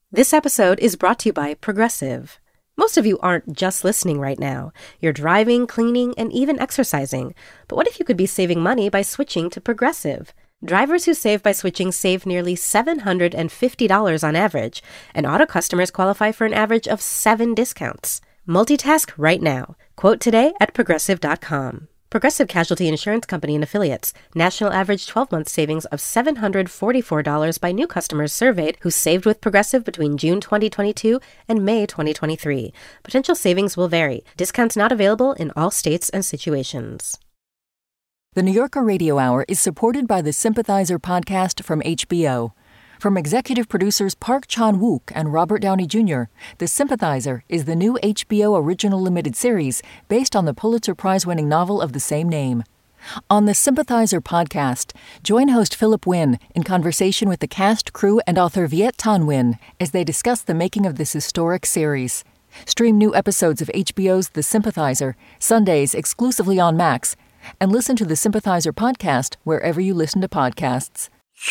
This episode is brought to you by Progressive. Most of you aren't just listening right now. You're driving, cleaning, and even exercising. But what if you could be saving money by switching to Progressive? Drivers who save by switching save nearly $750 on average, and auto customers qualify for an average of 7 discounts. Multitask right now. Quote today at Progressive.com. Progressive Casualty Insurance Company and Affiliates. National average 12-month savings of $744 by new customers surveyed who saved with Progressive between June 2022 and May 2023. Potential savings will vary. Discounts not available in all states and situations. The New Yorker Radio Hour is supported by the Sympathizer podcast from HBO. From executive producers Park Chan-wook and Robert Downey Jr., The Sympathizer is the new HBO original limited series based on the Pulitzer Prize-winning novel of the same name. On the Sympathizer podcast, join host Philip Nguyen in conversation with the cast, crew, and author Viet Thanh Nguyen as they discuss the making of this historic series. Stream new episodes of HBO's The Sympathizer, Sundays exclusively on Max, and listen to the Sympathizer podcast wherever you listen to podcasts.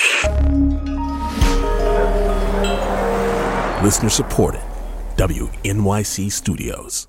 Listener supported. WNYC Studios.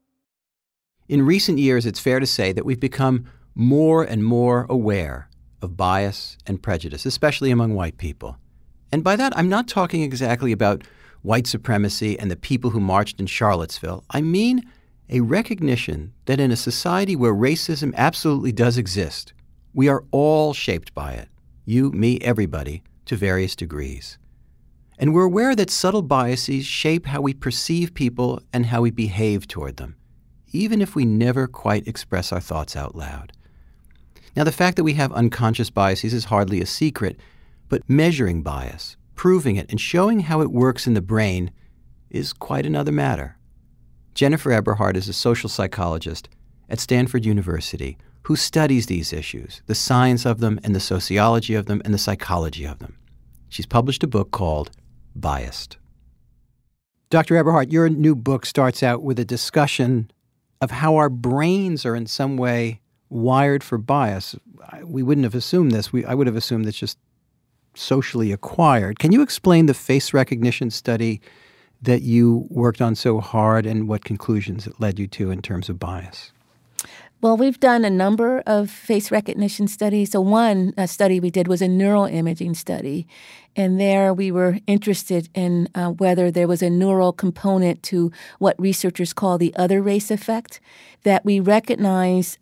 In recent years, it's fair to say that we've become more and more aware of bias and prejudice, especially among white people. And by that, I'm not talking exactly about white supremacy and the people who marched in Charlottesville. I mean a recognition that in a society where racism absolutely does exist, we are all shaped by it. You, me, everybody, to various degrees. And we're aware that subtle biases shape how we perceive people and how we behave toward them, even if we never quite express our thoughts out loud. Now, the fact that we have unconscious biases is hardly a secret, but measuring bias, proving it, and showing how it works in the brain is quite another matter. Jennifer Eberhardt is a social psychologist at Stanford University who studies these issues, the science of them and the sociology of them and the psychology of them. She's published a book called Biased. Dr. Eberhardt, your new book starts out with a discussion of how our brains are in some way wired for bias. We wouldn't have assumed this. I would have assumed it's just socially acquired. Can you explain the face recognition study that you worked on so hard and what conclusions it led you to in terms of bias? Well, we've done a number of face recognition studies. So one study we did was a neural imaging study. And there we were interested in whether there was a neural component to what researchers call the other race effect, that we recognize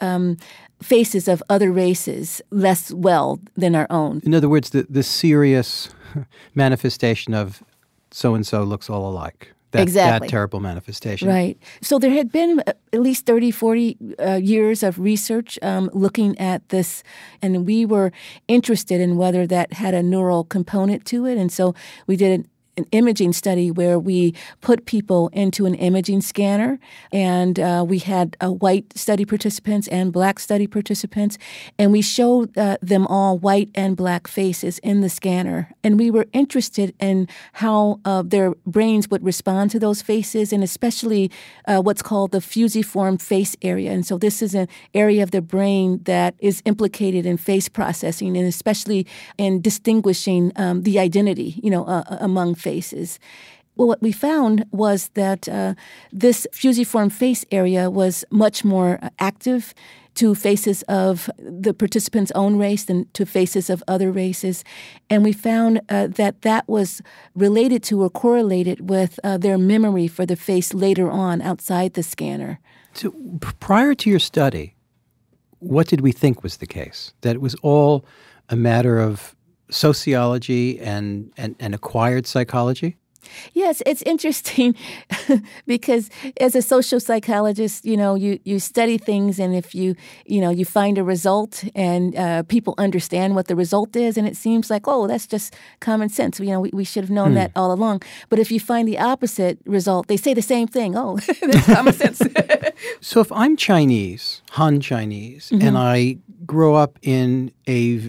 faces of other races less well than our own. In other words, the serious manifestation of so-and-so looks all alike. Exactly. That terrible manifestation. Right. So there had been at least 30, 40 years of research looking at this, and we were interested in whether that had a neural component to it. And so we did an imaging study where we put people into an imaging scanner, and we had white study participants and black study participants, and we showed them all white and black faces in the scanner. And we were interested in how their brains would respond to those faces, and especially what's called the fusiform face area. And so this is an area of the brain that is implicated in face processing, and especially in distinguishing the identity, among faces. Well, what we found was that this fusiform face area was much more active to faces of the participants' own race than to faces of other races. And we found that was related to or correlated with their memory for the face later on outside the scanner. So prior to your study, what did we think was the case? That it was all a matter of sociology and acquired psychology? Yes, it's interesting because as a social psychologist, you study things, and if you find a result and people understand what the result is, and it seems like, oh, that's just common sense. We should have known that all along. But if you find the opposite result, they say the same thing. Oh, that's common sense. So if I'm Chinese, Han Chinese, and I grow up in a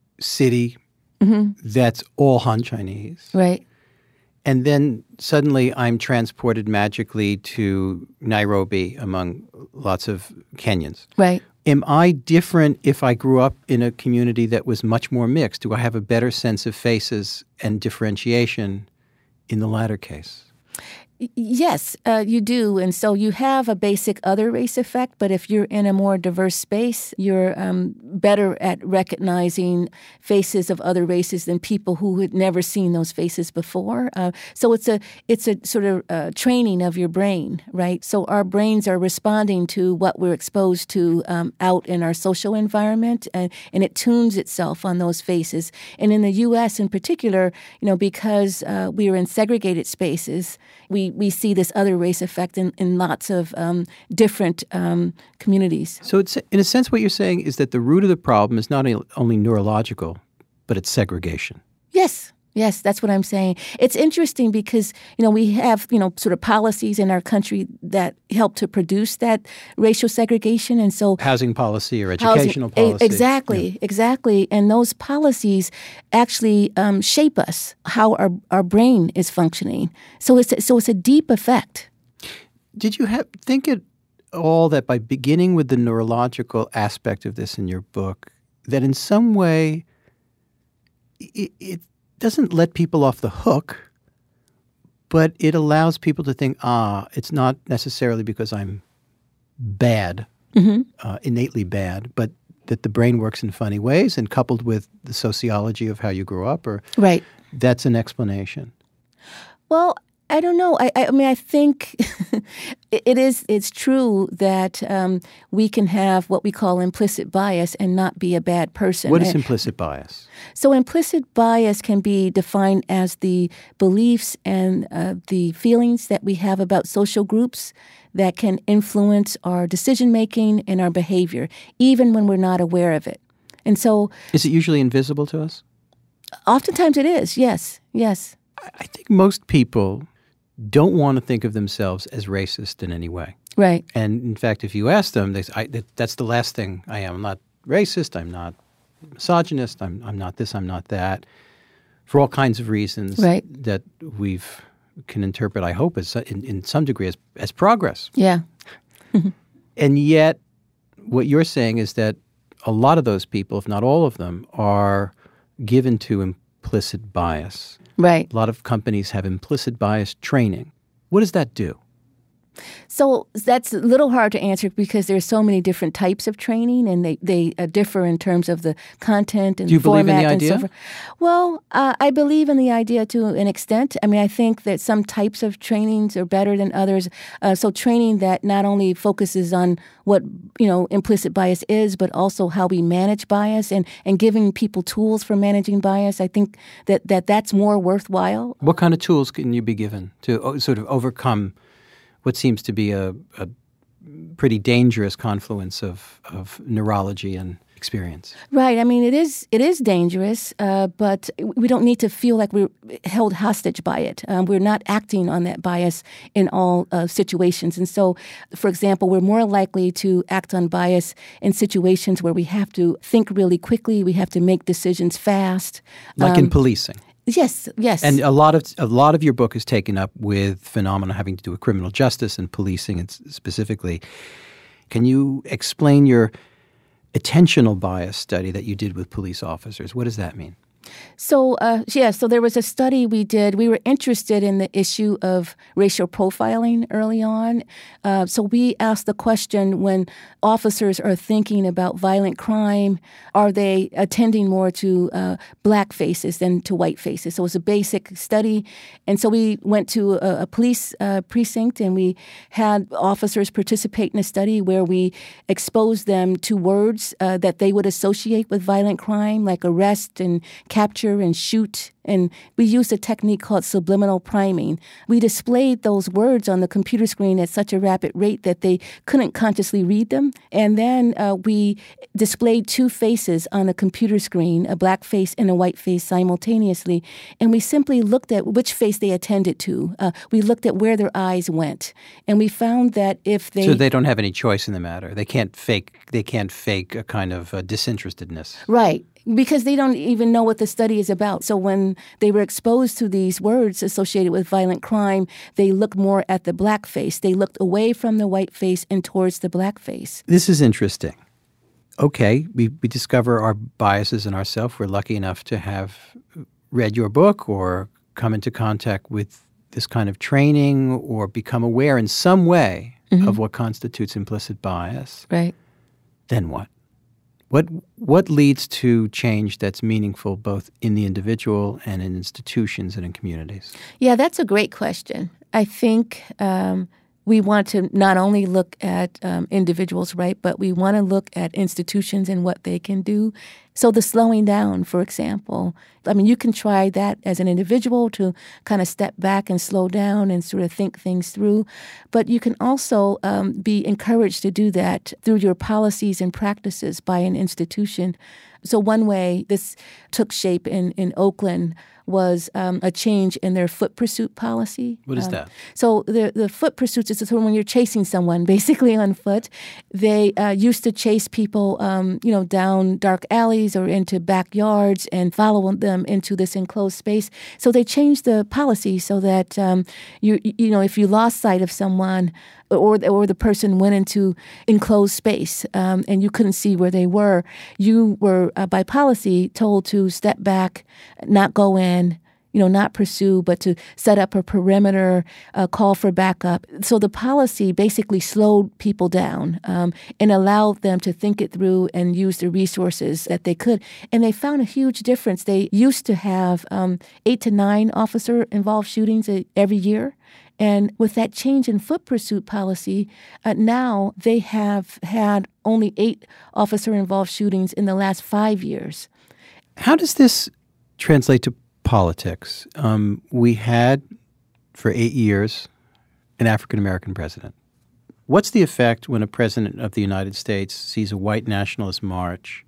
city that's all Han Chinese. Right. And then suddenly I'm transported magically to Nairobi among lots of Kenyans. Right. Am I different if I grew up in a community that was much more mixed? Do I have a better sense of faces and differentiation in the latter case? Yes, you do. And so you have a basic other race effect, but if you're in a more diverse space, you're better at recognizing faces of other races than people who had never seen those faces before. So it's a sort of training of your brain, right? So our brains are responding to what we're exposed to out in our social environment, and it tunes itself on those faces. And in the U.S. in particular, because we are in segregated spaces, we see this other race effect in lots of different communities. So it's, in a sense, what you're saying is that the root of the problem is not only neurological, but it's segregation. Yes, that's what I'm saying. It's interesting because, we have, sort of policies in our country that help to produce that racial segregation. And so housing policy or educational policy. Exactly. And those policies actually shape us, how our brain is functioning. So it's a deep effect. Did you think at all that by beginning with the neurological aspect of this in your book, that in some way it doesn't let people off the hook, but it allows people to think, it's not necessarily because I'm bad, innately bad, but that the brain works in funny ways, and coupled with the sociology of how you grew up, or right, that's an explanation. Well, I don't know. I mean, I think it's true that we can have what we call implicit bias and not be a bad person. What is implicit bias? So implicit bias can be defined as the beliefs and the feelings that we have about social groups that can influence our decision-making and our behavior, even when we're not aware of it. And so... Is it usually invisible to us? Oftentimes it is, yes. I think most people don't want to think of themselves as racist in any way. Right. And in fact, if you ask them, they say, that's the last thing I am. I'm not racist. I'm not misogynist. I'm not this. I'm not that. For all kinds of reasons that can interpret, I hope, as in some degree as progress. Yeah. And yet, what you're saying is that a lot of those people, if not all of them, are given to implicit bias. Right. A lot of companies have implicit bias training. What does that do? So that's a little hard to answer because there's so many different types of training, and they differ in terms of the content and do you format. Believe in the and idea? so forth. Well, I believe in the idea to an extent. I mean, I think that some types of trainings are better than others. So training that not only focuses on what implicit bias is, but also how we manage bias and giving people tools for managing bias. I think that's more worthwhile. What kind of tools can you be given to sort of overcome what seems to be a pretty dangerous confluence of neurology and experience? Right. I mean, it is dangerous, but we don't need to feel like we're held hostage by it. We're not acting on that bias in all situations. And so, for example, we're more likely to act on bias in situations where we have to think really quickly, we have to make decisions fast. Like in policing. Yes. And a lot of your book is taken up with phenomena having to do with criminal justice and policing, and specifically. Can you explain your attentional bias study that you did with police officers? What does that mean? So, so there was a study we did. We were interested in the issue of racial profiling early on. So we asked the question, when officers are thinking about violent crime, are they attending more to black faces than to white faces? So it was a basic study. And so we went to a police precinct, and we had officers participate in a study where we exposed them to words that they would associate with violent crime, like arrest and capture and shoot. And we used a technique called subliminal priming. We displayed those words on the computer screen at such a rapid rate that they couldn't consciously read them. And then we displayed two faces on the computer screen, a black face and a white face simultaneously. And we simply looked at which face they attended to. We looked at where their eyes went. And we found that if they... So they don't have any choice in the matter. They can't fake a kind of disinterestedness. Right. Because they don't even know what the study is about. So when they were exposed to these words associated with violent crime, they looked more at the black face. They looked away from the white face and towards the black face. This is interesting. Okay, we discover our biases in ourselves. We're lucky enough to have read your book or come into contact with this kind of training or become aware in some way of what constitutes implicit bias, Right. then what? What leads to change that's meaningful both in the individual and in institutions and in communities? Yeah, that's a great question. I think we want to not only look at individuals, right, but we want to look at institutions and what they can do. So the slowing down, for example, I mean, you can try that as an individual to kind of step back and slow down and sort of think things through. But you can also be encouraged to do that through your policies and practices by an institution. So one way this took shape in Oakland was a change in their foot pursuit policy. What is that? So the foot pursuits is when you're chasing someone, basically on foot. They used to chase people, down dark alleys or into backyards and follow them into this enclosed space. So they changed the policy so that if you lost sight of someone, or the person went into enclosed space and you couldn't see where they were, you were, by policy, told to step back, not go in, not pursue, but to set up a perimeter, call for backup. So the policy basically slowed people down and allowed them to think it through and use the resources that they could. And they found a huge difference. They used to have 8 to 9 officer-involved shootings every year. And with that change in foot pursuit policy, now they have had only 8 officer-involved shootings in the last 5 years. How does this translate to politics? We had, for 8 years, an African-American president. What's the effect when a president of the United States sees a white nationalist march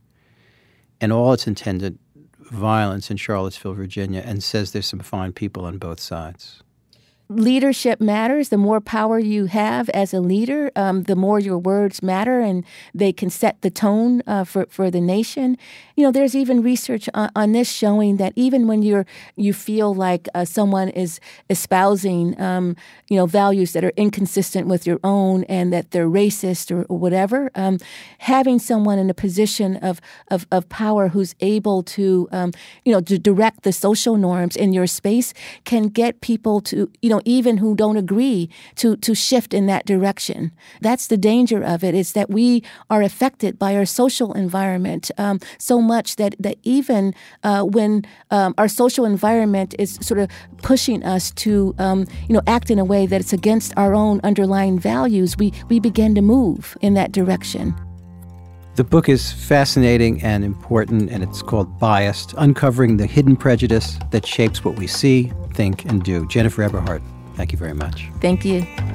and all its intended violence in Charlottesville, Virginia, and says there's some fine people on both sides? Leadership matters. The more power you have as a leader, the more your words matter, and they can set the tone for the nation. There's even research on this showing that even when you feel like someone is espousing, values that are inconsistent with your own and that they're racist or whatever, having someone in a position of power who's able to, to direct the social norms in your space can get people to, even who don't agree, to shift in that direction. That's the danger of it, is that we are affected by our social environment so much that even when our social environment is sort of pushing us to, act in a way that it's against our own underlying values, we begin to move in that direction. The book is fascinating and important, and it's called Biased, Uncovering the Hidden Prejudice That Shapes What We See, Think, and Do. Jennifer Eberhardt, thank you very much. Thank you.